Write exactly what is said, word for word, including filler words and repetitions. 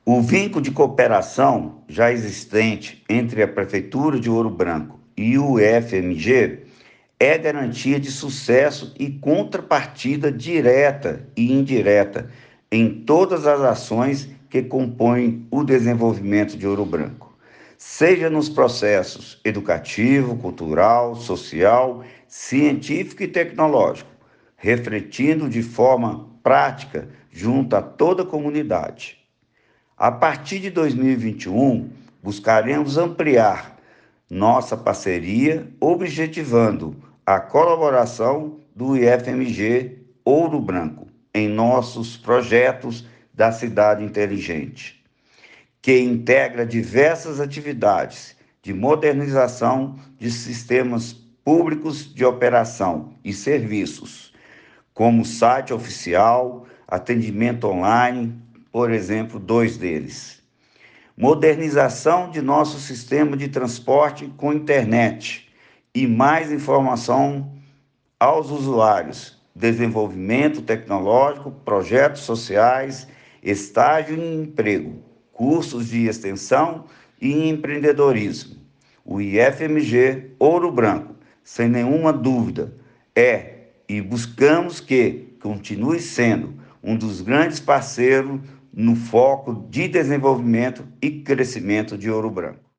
O vínculo de cooperação já existente entre a Prefeitura de Ouro Branco e o I F M G é garantia de sucesso e contrapartida direta e indireta em todas as ações que compõem o desenvolvimento de Ouro Branco, seja nos processos educativo, cultural, social, científico e tecnológico, refletindo de forma prática junto a toda a comunidade. A partir de dois mil e vinte e um, buscaremos ampliar nossa parceria, objetivando a colaboração do I F M G Ouro Branco em nossos projetos da Cidade Inteligente, que integra diversas atividades de modernização de sistemas públicos de operação e serviços, como site oficial, atendimento online, por exemplo, dois deles. Modernização de nosso sistema de transporte com internet e mais informação aos usuários, desenvolvimento tecnológico, projetos sociais, estágio em emprego, cursos de extensão e empreendedorismo. O I F M G Ouro Branco, sem nenhuma dúvida, é e buscamos que continue sendo um dos grandes parceiros no foco de desenvolvimento e crescimento de Ouro Branco.